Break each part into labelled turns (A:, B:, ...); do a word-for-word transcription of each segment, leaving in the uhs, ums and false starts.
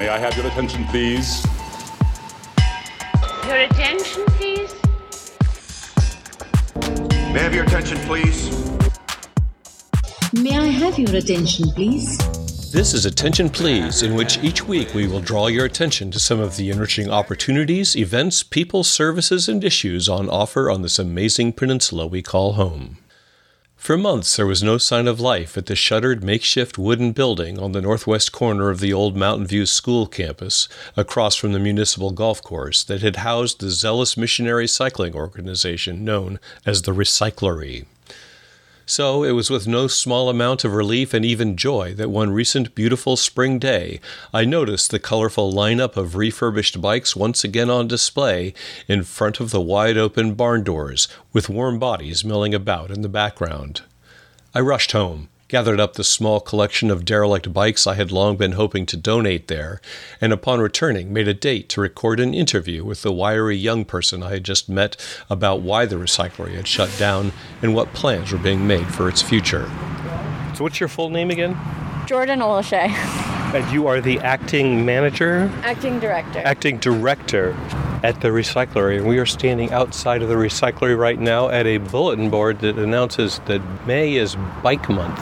A: May I have your attention, please?
B: Your attention, please?
C: May I have your attention, please?
D: May I have your attention, please?
E: This is Attention Please, in which each week we will draw your attention to some of the enriching opportunities, events, people, services, and issues on offer on this amazing peninsula we call home. For months, there was no sign of life at the shuttered makeshift wooden building on the northwest corner of the old Mountain View School campus, across from the municipal golf course that had housed the zealous missionary cycling organization known as the Recyclery. So it was with no small amount of relief and even joy that one recent beautiful spring day I noticed the colorful lineup of refurbished bikes once again on display in front of the wide-open barn doors, with warm bodies milling about in the background. I rushed home, gathered up the small collection of derelict bikes I had long been hoping to donate there, and upon returning made a date to record an interview with the wiry young person I had just met about why the Recyclery had shut down and what plans were being made for its future. So what's your full name again?
F: Jordan Olshay.
E: And you are the acting manager?
F: Acting director.
E: Acting director at the Recyclery. And we are standing outside of the Recyclery right now at a bulletin board that announces that May is Bike Month.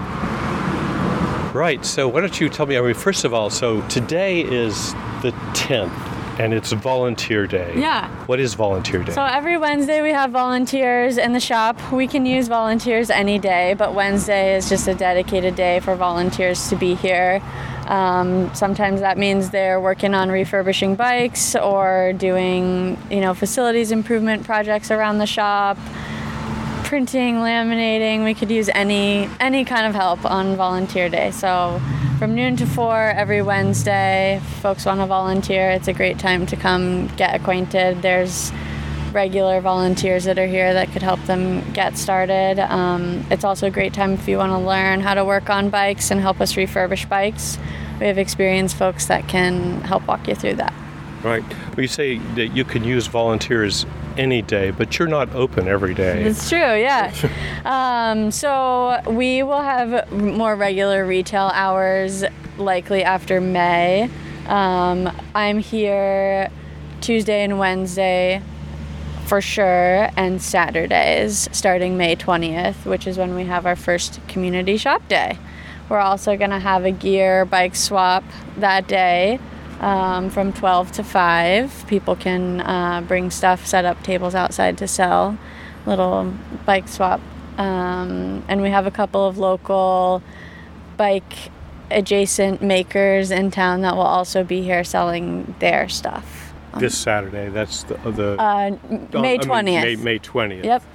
E: Right, so why don't you tell me, I mean, first of all, so today is the tenth, and it's Volunteer Day.
F: Yeah.
E: What is Volunteer Day?
F: So every Wednesday we have volunteers in the shop. We can use volunteers any day, but Wednesday is just a dedicated day for volunteers to be here. Um, sometimes that means they're working on refurbishing bikes or doing, you know, facilities improvement projects around the shop. Printing, laminating, we could use any any kind of help on Volunteer Day. So from noon to four every Wednesday, if folks want to volunteer, it's a great time to come get acquainted. There's regular volunteers that are here that could help them get started. Um, it's also a great time if you want to learn how to work on bikes and help us refurbish bikes. We have experienced folks that can help walk you through that.
E: Right. Well, you say that you can use volunteers any day, but you're not open every day.
F: It's true, yeah. um, so we will have more regular retail hours likely after May. Um, I'm here Tuesday and Wednesday for sure, and Saturdays starting May twentieth, which is when we have our first community shop day. We're also going to have a gear bike swap that day. Um, from twelve to five, people can uh, bring stuff, set up tables outside to sell, little bike swap. Um, and we have a couple of local bike adjacent makers in town that will also be here selling their stuff.
E: This Saturday, that's the... the
F: uh, May twentieth.
E: I mean, May, May twentieth.
F: Yep.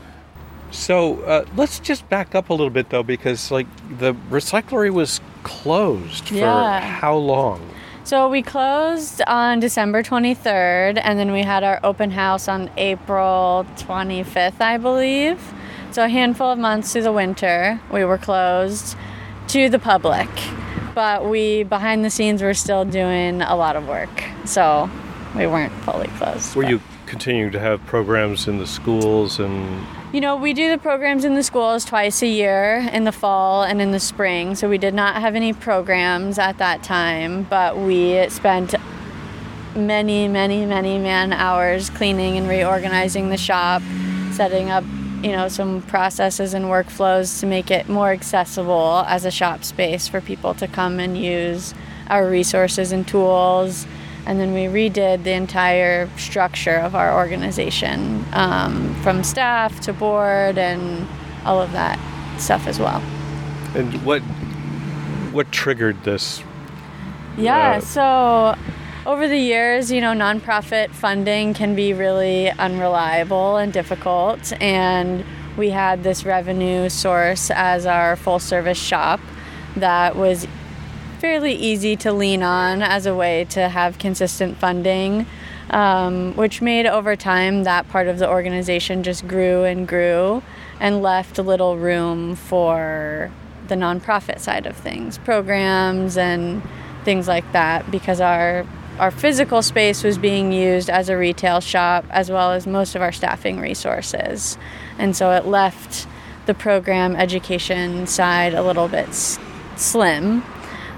E: So uh, let's just back up a little bit, though, because like the Recyclery was closed for
F: yeah.
E: how long?
F: So we closed on December twenty-third, and then we had our open house on April twenty-fifth, I believe. So a handful of months through the winter, we were closed to the public. But we, behind the scenes, were still doing a lot of work. So we weren't fully closed.
E: Were
F: but.
E: you continuing to have programs in the schools and...
F: You know, we do the programs in the schools twice a year, in the fall and in the spring, so we did not have any programs at that time, but we spent many, many, many man hours cleaning and reorganizing the shop, setting up, you know, some processes and workflows to make it more accessible as a shop space for people to come and use our resources and tools. And then we redid the entire structure of our organization, um, from staff to board and all of that stuff as well.
E: And what what triggered this?
F: Yeah,
E: uh,
F: so over the years, you know, nonprofit funding can be really unreliable and difficult. And we had this revenue source as our full service shop that was fairly easy to lean on as a way to have consistent funding, um, which made over time that part of the organization just grew and grew and left little room for the nonprofit side of things, programs and things like that, because our our physical space was being used as a retail shop as well as most of our staffing resources. And so it left the program education side a little bit s- slim.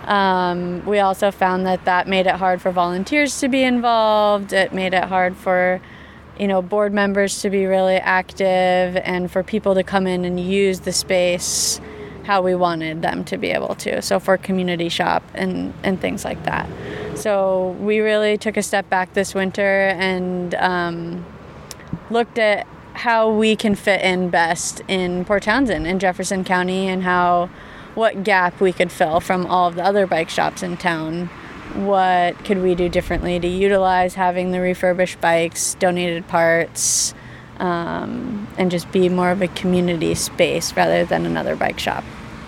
F: Um, we also found that that made it hard for volunteers to be involved. It made it hard for, you know, board members to be really active and for people to come in and use the space how we wanted them to be able to. So for community shop and, and things like that. So we really took a step back this winter and um, looked at how we can fit in best in Port Townsend in Jefferson County, and how what gap we could fill from all of the other bike shops in town. What could we do differently to utilize having the refurbished bikes, donated parts, um, and just be more of a community space rather than another bike shop.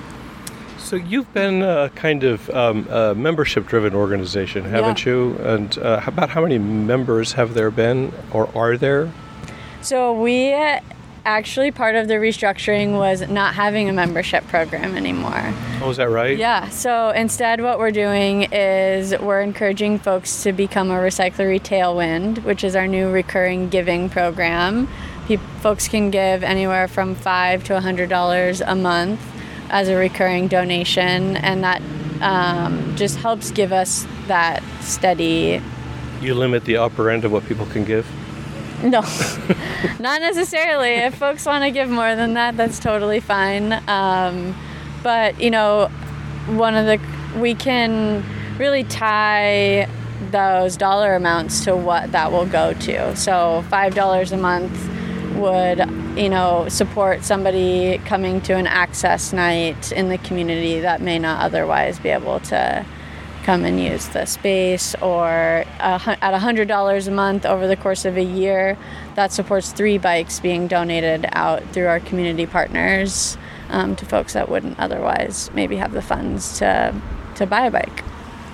E: So you've been a kind of um, a membership-driven organization, haven't
F: Yeah.
E: you? And uh, about how many members have there been, or are there?
F: So we actually, part of the restructuring was not having a membership program anymore.
E: Oh, is that right?
F: Yeah, so instead what we're doing is we're encouraging folks to become a Recyclery Tailwind, which is our new recurring giving program. Pe- folks can give anywhere from five dollars to one hundred dollars a month as a recurring donation, and that um, just helps give us that steady...
E: You limit the upper end of what people can give?
F: No, not necessarily. If folks want to give more than that, that's totally fine. Um, but, you know, one of the, we can really tie those dollar amounts to what that will go to. So five dollars a month would, you know, support somebody coming to an access night in the community that may not otherwise be able to come and use the space, or uh, at one hundred dollars a month over the course of a year, that supports three bikes being donated out through our community partners um, to folks that wouldn't otherwise maybe have the funds to, to buy a bike.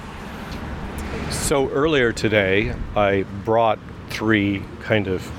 E: So earlier today, I brought three kind of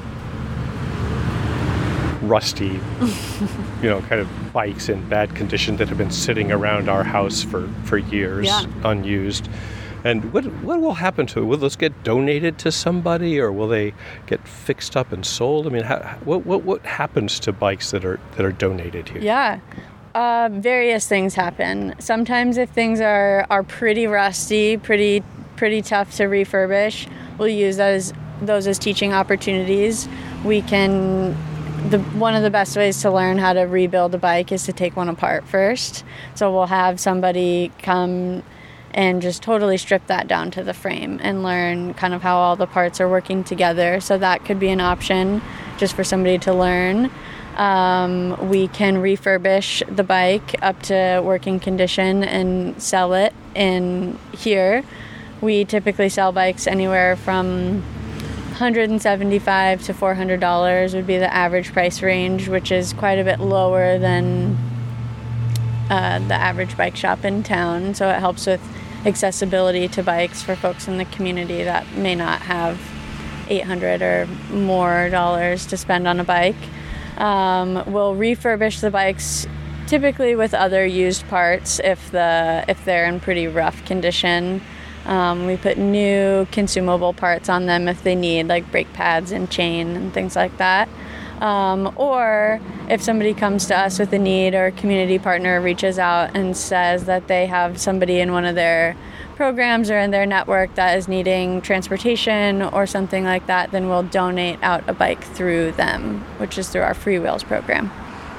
E: rusty, you know, kind of bikes in bad condition that have been sitting around our house for, for years,
F: Yeah.
E: unused. And what what will happen to it? Will those get donated to somebody, or will they get fixed up and sold? I mean, how, what what what happens to bikes that are that are donated here?
F: Yeah. Uh, various things happen. Sometimes if things are, are pretty rusty, pretty pretty tough to refurbish, we'll use those those as teaching opportunities. We can the one of the best ways to learn how to rebuild a bike is to take one apart first. So we'll have somebody come and just totally strip that down to the frame and learn kind of how all the parts are working together. So that could be an option just for somebody to learn. Um, we can refurbish the bike up to working condition and sell it in here. We typically sell bikes anywhere from one hundred seventy-five dollars to four hundred dollars would be the average price range, which is quite a bit lower than uh, the average bike shop in town. So it helps with accessibility to bikes for folks in the community that may not have eight hundred dollars or more dollars to spend on a bike. Um, we'll refurbish the bikes typically with other used parts if the if they're in pretty rough condition. Um, we put new consumable parts on them if they need, like brake pads and chain and things like that. Um, or if somebody comes to us with a need, or a community partner reaches out and says that they have somebody in one of their programs or in their network that is needing transportation or something like that, then we'll donate out a bike through them, which is through our Free Wheels program.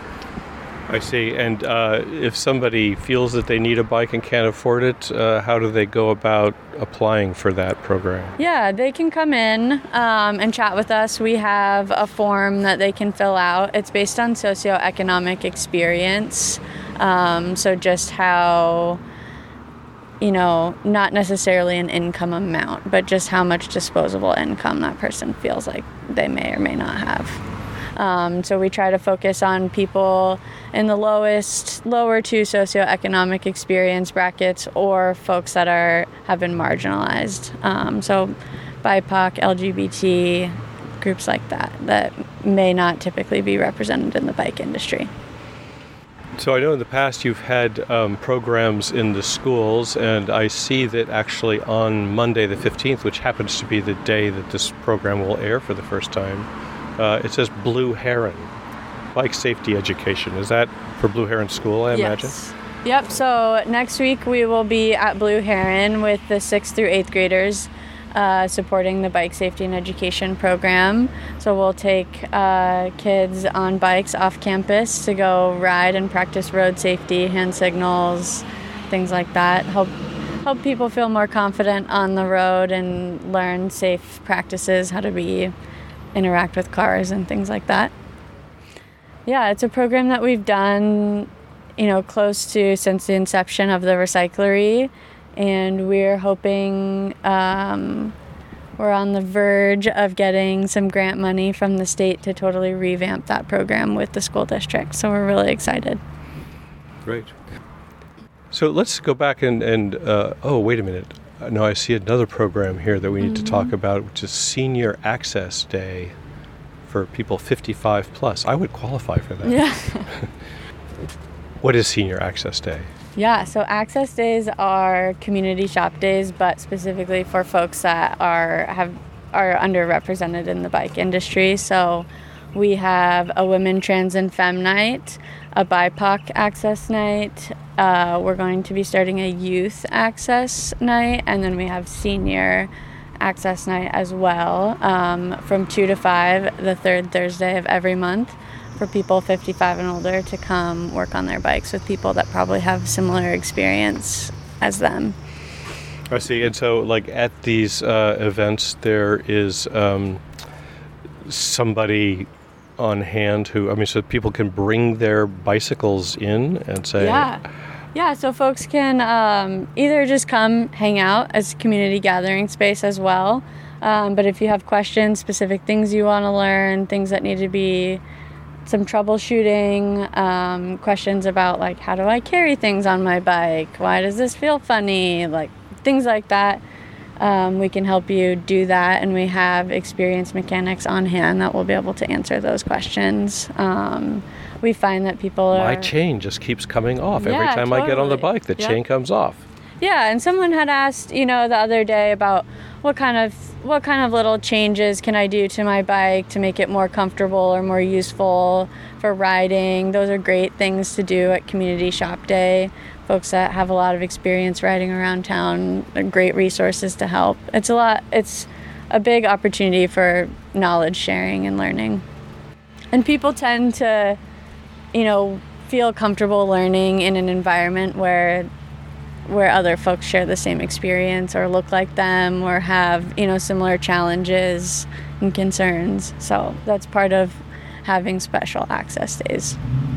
E: I see. And uh, if somebody feels that they need a bike and can't afford it, uh, how do they go about applying for that program?
F: Yeah, they can come in um, and chat with us. We have a form that they can fill out. It's based on socioeconomic experience. Um, so just how, you know, not necessarily an income amount, but just how much disposable income that person feels like they may or may not have. Um, so we try to focus on people in the lowest, lower two socioeconomic experience brackets, or folks that are have been marginalized. Um, so B I P O C, L G B T, groups like that, that may not typically be represented in the bike industry.
E: So I know in the past you've had um, programs in the schools, and I see that actually on Monday the fifteenth, which happens to be the day that this program will air for the first time, Uh, it says Blue Heron, bike safety education. Is that for Blue Heron School, I imagine?
F: Yes. Yep, so next week we will be at Blue Heron with the sixth through eighth graders uh, supporting the Bike Safety and Education program. So we'll take uh, kids on bikes off campus to go ride and practice road safety, hand signals, things like that. Help help people feel more confident on the road and learn safe practices, how to be interact with cars and things like that. Yeah, it's a program that we've done, you know, close to since the inception of the recyclery, and we're hoping um, we're on the verge of getting some grant money from the state to totally revamp that program with the school district. So we're really excited.
E: Great. So let's go back and, and uh, oh, wait a minute. No, I see another program here that we need mm-hmm. to talk about, which is Senior Access Day for people fifty-five plus. I would qualify for that.
F: Yeah.
E: What is Senior Access Day?
F: Yeah, so Access Days are community shop days, but specifically for folks that are have are underrepresented in the bike industry. So we have a Women, Trans, and Femme Night, a B I P O C Access Night. Uh, we're going to be starting a Youth Access Night, and then we have Senior Access Night as well, um, from two to five, the third Thursday of every month, for people fifty-five and older to come work on their bikes with people that probably have similar experience as them.
E: I see. And so, like, at these uh, events, there is um, somebody on hand who, I mean, so people can bring their bicycles in and say...
F: Yeah. Yeah, so folks can um, either just come hang out as a community gathering space as well. Um, but if you have questions, specific things you want to learn, things that need to be some troubleshooting, um, questions about, like, how do I carry things on my bike? Why does this feel funny? Like, things like that. Um, we can help you do that, and we have experienced mechanics on hand that will be able to answer those questions. Um, we find that people are...
E: My chain just keeps coming off.
F: Yeah,
E: Every time
F: totally.
E: I get on the bike, the
F: yep.
E: chain comes off.
F: Yeah, and someone had asked, you know, the other day about what kind of what kind of little changes can I do to my bike to make it more comfortable or more useful for riding. Those are great things to do at Community Shop Day. Folks that have a lot of experience riding around town are great resources to help. It's a lot. It's a big opportunity for knowledge sharing and learning. And people tend to, you know, feel comfortable learning in an environment where where other folks share the same experience or look like them or have, you know, similar challenges and concerns. So that's part of having special access days.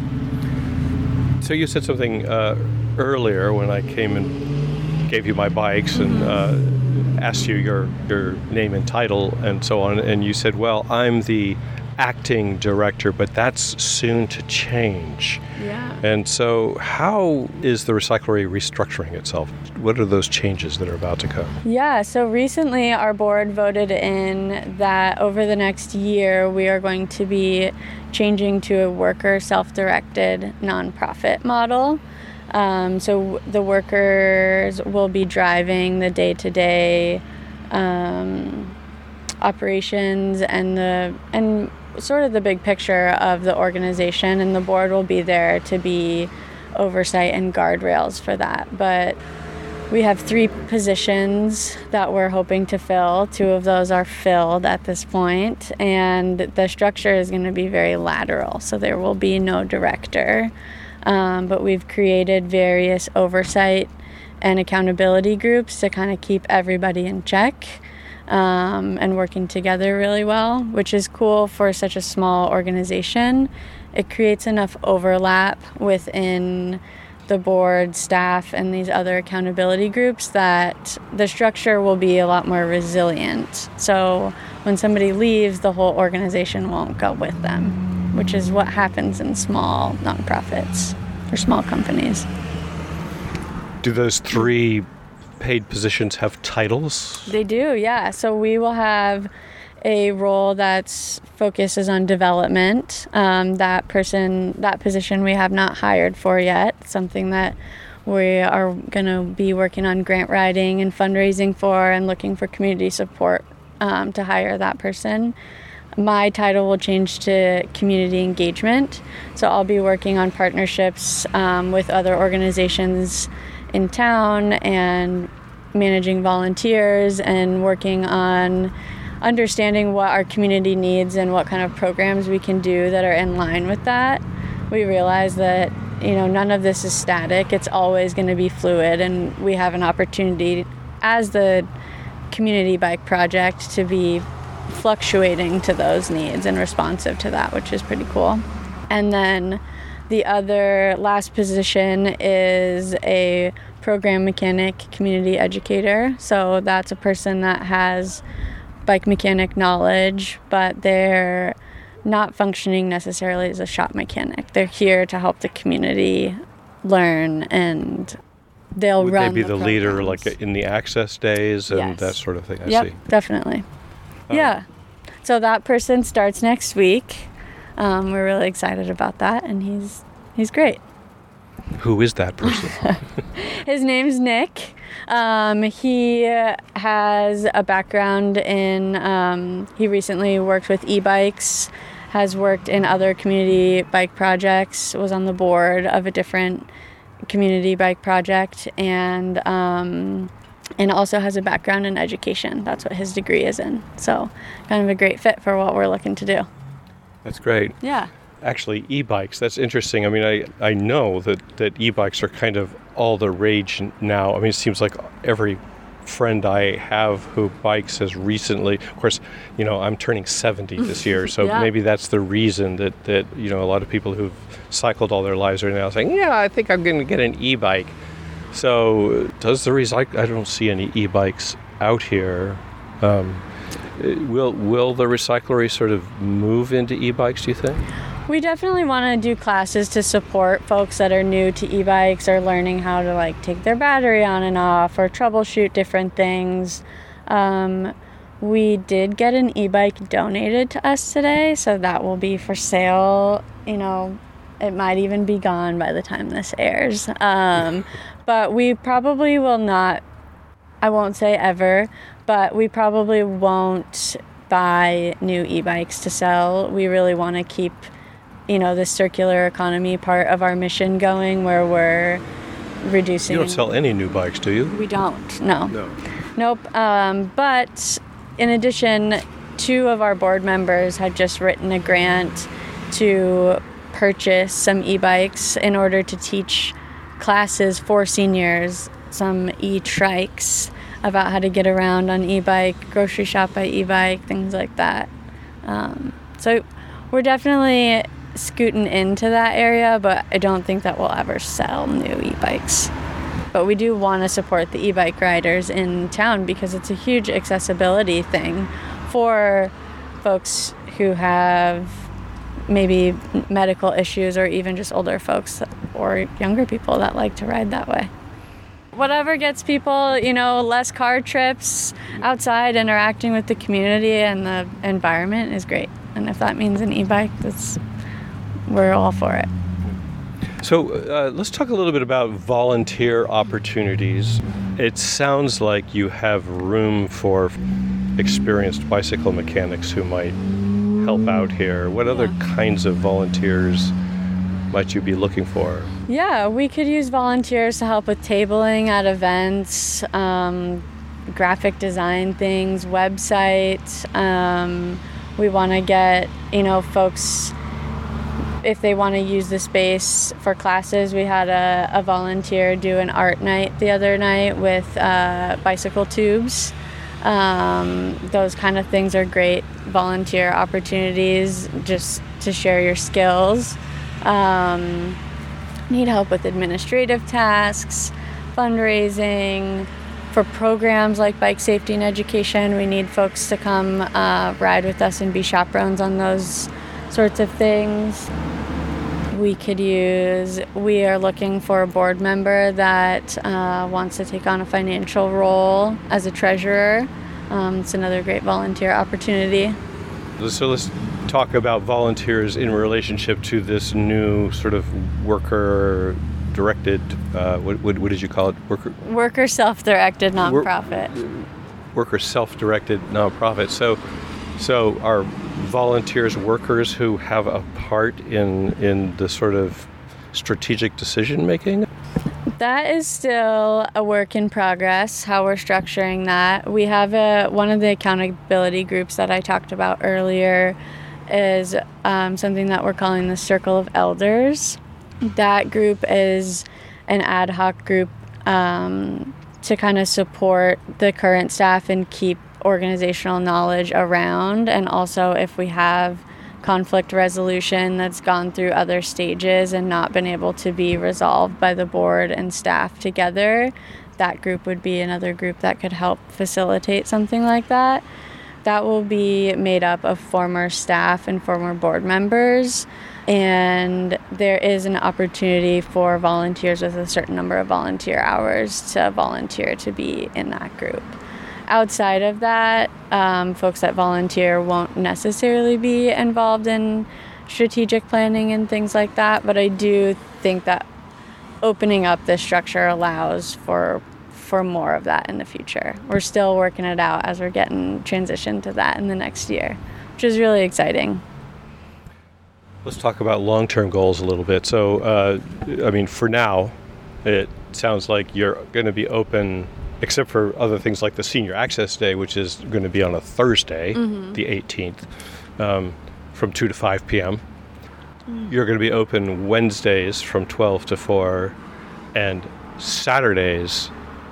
E: So you said something uh, earlier when I came and gave you my bikes and uh, asked you your, your name and title and so on, and you said, well, I'm the acting director, but that's soon to change.
F: Yeah.
E: And so how is the recyclery restructuring itself? What are those changes that are about to come?
F: Yeah, so recently our board voted in that over the next year we are going to be changing to a worker self-directed nonprofit model. Um, so the workers will be driving the day-to-day um, operations and the and sort of the big picture of the organization, and the board will be there to be oversight and guardrails for that. But we have three positions that we're hoping to fill. Two of those are filled at this point, and the structure is going to be very lateral, so there will be no director. Um, but we've created various oversight and accountability groups to kind of keep everybody in check. Um, and working together really well, which is cool for such a small organization. It creates enough overlap within the board, staff, and these other accountability groups that the structure will be a lot more resilient. So when somebody leaves, the whole organization won't go with them, which is what happens in small nonprofits or small companies.
E: Do those three paid positions have titles?
F: They do, yeah. So we will have a role that's focuses on development. Um, that person, that position we have not hired for yet, something that we are going to be working on grant writing and fundraising for and looking for community support um, to hire that person. my title will change to community engagement. So I'll be working on partnerships um, with other organizations in town and managing volunteers and working on understanding what our community needs and what kind of programs we can do that are in line with that. We realize that, you know, none of this is static. It's always going to be fluid, and we have an opportunity as the community bike project to be fluctuating to those needs and responsive to that, which is pretty cool. And then the other last position is a program mechanic community educator. So that's a person that has bike mechanic knowledge, but they're not functioning necessarily as a shop mechanic. They're here to help the community learn, and they'll
E: Would
F: run
E: they be
F: the
E: the leader,
F: programs.
E: like in the access days and
F: Yes.
E: that sort of thing? I
F: Yep,
E: see.
F: definitely.
E: Oh.
F: Yeah. So that person starts next week. Um, we're really excited about that, and he's he's great.
E: Who is that person?
F: His name's Nick. Um, he has a background in, um, he recently worked with e-bikes, has worked in other community bike projects, was on the board of a different community bike project, and um, and also has a background in education. That's what his degree is in. So kind of a great fit for what we're looking to do.
E: That's great.
F: Yeah.
E: Actually, e-bikes, that's interesting. I mean, I, I know that, that e-bikes are kind of all the rage now. I mean, it seems like every friend I have who bikes has recently, of course, you know, I'm turning seventy this year, so
F: Yeah.
E: maybe that's the reason that, that, you know, a lot of people who've cycled all their lives are now saying, yeah, I think I'm going to get an e-bike. So does the recycle, I don't see any e-bikes out here. Um, will, will the recyclery sort of move into e-bikes, do you think?
F: We definitely want to do classes to support folks that are new to e-bikes or learning how to like take their battery on and off or troubleshoot different things. Um, we did get an e-bike donated to us today, so that will be for sale. You know, it might even be gone by the time this airs. Um, but we probably will not, I won't say ever, but we probably won't buy new e-bikes to sell. We really want to keep, you know, the circular economy part of our mission going, where we're reducing.
E: You don't sell any new bikes, do you?
F: We don't, no.
E: No.
F: Nope. Um, but in addition, two of our board members had just written a grant to purchase some e-bikes in order to teach classes for seniors, some e-trikes, about how to get around on e-bike, grocery shop by e-bike, things like that. Um, so we're definitely scooting into that area, but I don't think that we'll ever sell new e-bikes. But we do want to support the e-bike riders in town because it's a huge accessibility thing for folks who have maybe medical issues or even just older folks or younger people that like to ride that way. Whatever gets people, you know, less car trips outside, interacting with the community and the environment is great. And if that means an e-bike, that's, we're all for it.
E: So uh, let's talk a little bit about volunteer opportunities. It sounds like you have room for experienced bicycle mechanics who might help out here. What other
F: Yeah.
E: kinds of volunteers might you be looking for?
F: Yeah, we could use volunteers to help with tabling at events, um, graphic design things, websites. Um, we want to get, you know, folks, if they want to use the space for classes. We had a, a volunteer do an art night the other night with uh, bicycle tubes. Um, those kind of things are great volunteer opportunities just to share your skills. Um, need help with administrative tasks, fundraising. For programs like bike safety and education, we need folks to come uh, ride with us and be chaperones on those sorts of things. We could use, we are looking for a board member that uh, wants to take on a financial role as a treasurer. Um, it's another great volunteer opportunity.
E: So let's talk about volunteers in relationship to this new sort of worker directed, uh, what, what, what did you call it? Worker
F: Worker self-directed nonprofit.
E: worker self-directed nonprofit. So, so our volunteers, workers who have a part in in the sort of strategic decision making?
F: That is still a work in progress, how we're structuring that. We have a, one of the accountability groups that I talked about earlier is um, something that we're calling the Circle of Elders. That group is an ad hoc group um, to kind of support the current staff and keep organizational knowledge around, and also if we have conflict resolution that's gone through other stages and not been able to be resolved by the board and staff together, that group would be another group that could help facilitate something like that. That will be made up of former staff and former board members, and there is an opportunity for volunteers with a certain number of volunteer hours to volunteer to be in that group. Outside of that, um, folks that volunteer won't necessarily be involved in strategic planning and things like that, but I do think that opening up this structure allows for for more of that in the future. We're still working it out as we're getting transitioned to that in the next year, which is really exciting.
E: Let's talk about long-term goals a little bit. So, uh, I mean, for now, it sounds like you're going to be open, except for other things like the Senior Access Day, which is going to be on a Thursday, mm-hmm. the eighteenth, um, from two to five p.m. Mm. You're going to be open Wednesdays from twelve to four, and Saturdays.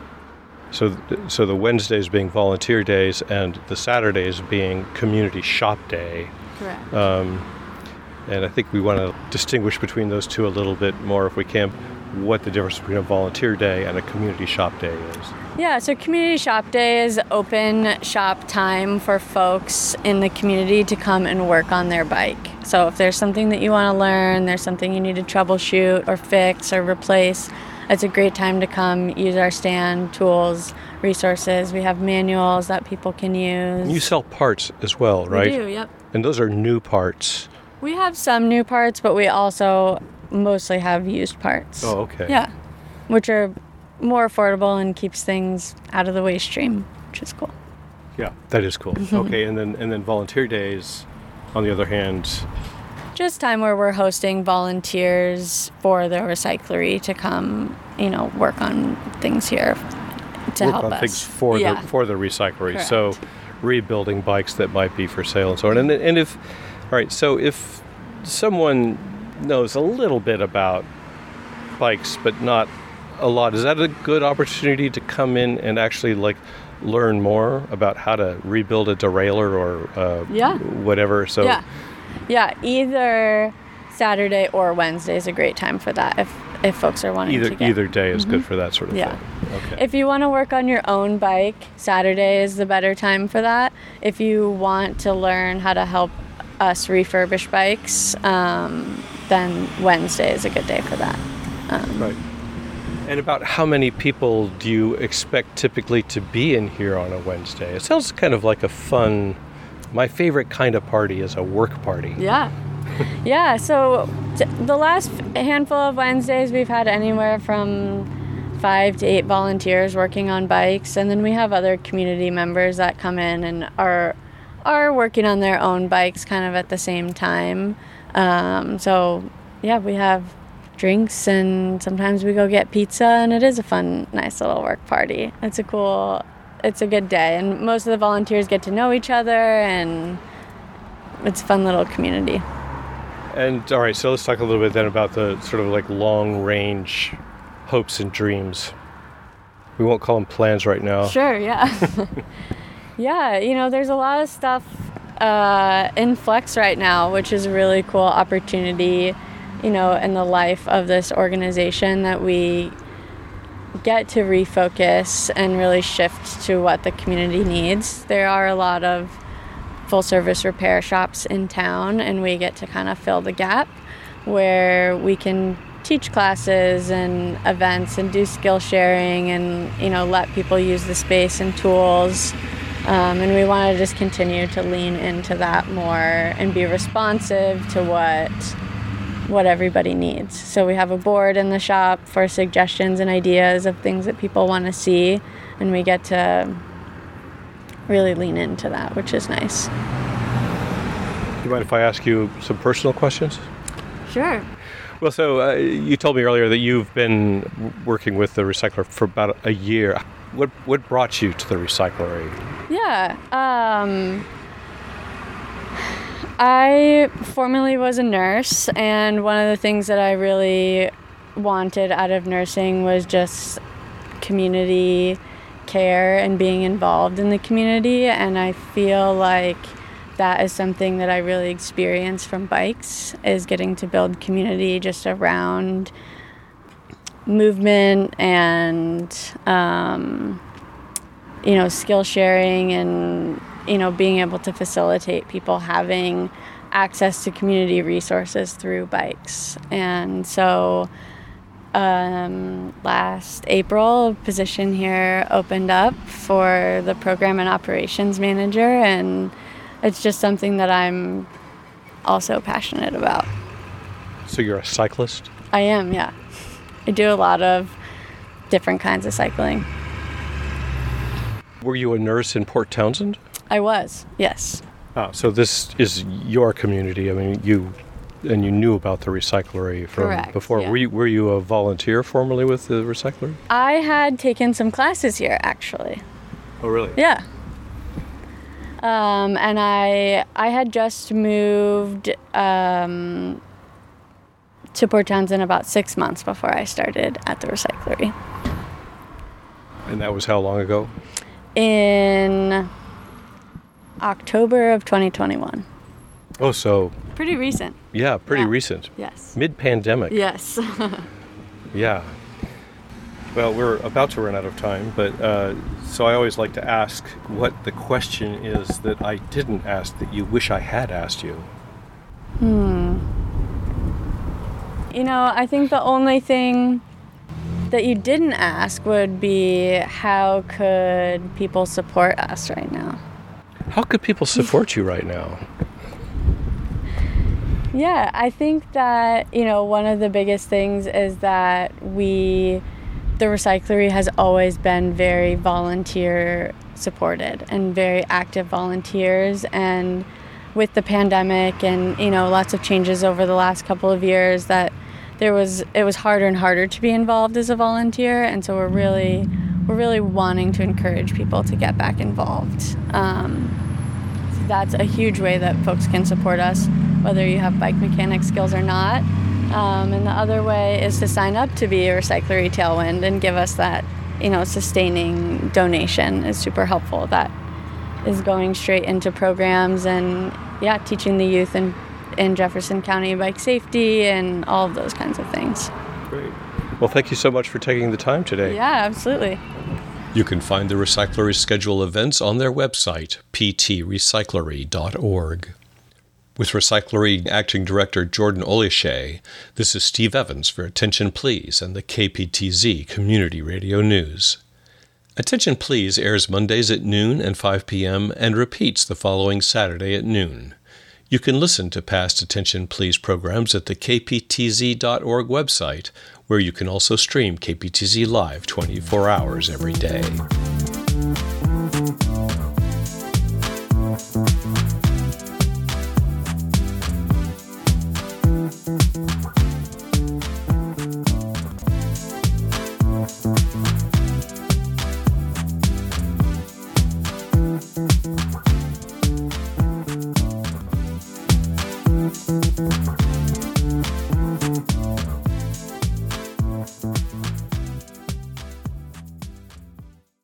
E: So, so the Wednesdays being volunteer days, and the Saturdays being community shop day.
F: Correct.
E: Um, and I think we want to distinguish between those two a little bit more, if we can, what the difference between a volunteer day and a community shop day is.
F: Yeah, so community shop day is open shop time for folks in the community to come and work on their bike. So if there's something that you want to learn, there's something you need to troubleshoot or fix or replace, it's a great time to come use our stand, tools, resources. We have manuals that people can use.
E: You sell parts as well, right?
F: We do, yep.
E: And those are new parts.
F: We have some new parts, but we also mostly have used parts.
E: Oh, okay.
F: Yeah, which are more affordable and keeps things out of the waste stream, which is cool.
E: Yeah, that is cool. Okay, and then and then volunteer days, on the other hand,
F: just time where we're hosting volunteers for the recyclery to come, you know, work on things here to
E: work
F: help
E: on
F: us.
E: things for
F: yeah.
E: the for the recyclery.
F: Correct.
E: So, rebuilding bikes that might be for sale and so on. And and if, all right, so if someone knows a little bit about bikes but not a lot, is that a good opportunity to come in and actually like learn more about how to rebuild a derailleur or uh,
F: yeah.
E: whatever? So
F: yeah, yeah, either Saturday or Wednesday is a great time for that if if folks are wanting
E: either
F: to get.
E: either day is
F: mm-hmm.
E: good for that sort of
F: yeah.
E: thing. Okay.
F: If you want to work on your own bike, Saturday is the better time for that. If you want to learn how to help us refurbish bikes, um, then Wednesday is a good day for that. Um,
E: right. And about how many people do you expect typically to be in here on a Wednesday? It sounds kind of like a fun, my favorite kind of party is a work party.
F: Yeah. Yeah, so t- the last handful of Wednesdays we've had anywhere from five to eight volunteers working on bikes, and then we have other community members that come in and are are working on their own bikes kind of at the same time. Um, so yeah, we have drinks and sometimes we go get pizza, and it is a fun, nice little work party. It's a cool, it's a good day, and most of the volunteers get to know each other, and it's a fun little community.
E: And all right, so let's talk a little bit then about the sort of like long range hopes and dreams. We won't call them plans right now.
F: Sure, yeah. Yeah, you know, there's a lot of stuff uh, in flux right now, which is a really cool opportunity, you know, in the life of this organization, that we get to refocus and really shift to what the community needs. There are a lot of full service repair shops in town, and we get to kind of fill the gap where we can teach classes and events and do skill sharing and, you know, let people use the space and tools. Um, and we want to just continue to lean into that more and be responsive to what what everybody needs. So we have a board in the shop for suggestions and ideas of things that people want to see, and we get to really lean into that, which is nice.
E: you mind if I ask you some personal questions?
F: Sure.
E: Well, so uh, you told me earlier that you've been working with the recycler for about a year. What what brought you to the recyclery?
F: Yeah. Um, I formerly was a nurse, and one of the things that I really wanted out of nursing was just community care and being involved in the community, and I feel like that is something that I really experienced from bikes, is getting to build community just around movement and um, you know, skill sharing, and you know, being able to facilitate people having access to community resources through bikes. And so um, last April, a position here opened up for the program and operations manager, and it's just something that I'm also passionate about.
E: So you're a cyclist?
F: I am, yeah. I do a lot of different kinds of cycling.
E: Were you a nurse in Port Townsend?
F: I was, yes.
E: Oh, so this is your community. I mean, you and you knew about the recyclery from
F: Correct,
E: before.
F: yeah.
E: Were you, were you a volunteer formerly with the recyclery?
F: I had taken some classes here, actually.
E: Oh, really?
F: Yeah. Um, and I I had just moved um, to Port Townsend about six months before I started at the recyclery.
E: And that was how long ago?
F: In October of twenty twenty-one.
E: Oh, so...
F: Pretty recent.
E: Yeah, pretty
F: Yeah.
E: recent.
F: Yes.
E: Mid-pandemic.
F: Yes.
E: Yeah. Well, we're about to run out of time, but uh, so I always like to ask what the question is that I didn't ask that you wish I had asked you.
F: Hmm. You know, I think the only thing that you didn't ask would be, how could people support us right now?
E: How could people support you right now?
F: Yeah, I think that, you know, one of the biggest things is that we, the recyclery has always been very volunteer supported and very active volunteers. And with the pandemic and, you know, lots of changes over the last couple of years, that there was, it was harder and harder to be involved as a volunteer. And so we're really, we're really wanting to encourage people to get back involved. Um, so that's a huge way that folks can support us, whether you have bike mechanic skills or not. Um, and the other way is to sign up to be a Recyclery Tailwind and give us that, you know, sustaining donation is super helpful. That is going straight into programs and, yeah, teaching the youth in, in Jefferson County bike safety and all of those kinds of things.
E: Great. Well, thank you so much for taking the time today.
F: Yeah, absolutely.
E: You can find the Recyclery's schedule events on their website, p t recyclery dot org. With Recyclery Acting Director Jordan Olyshe, this is Steve Evans for Attention Please and the K P T Z Community Radio News. Attention Please airs Mondays at noon and five p.m. and repeats the following Saturday at noon. You can listen to past Attention Please programs at the k p t z dot org website, where you can also stream K P T Z Live twenty-four hours every day.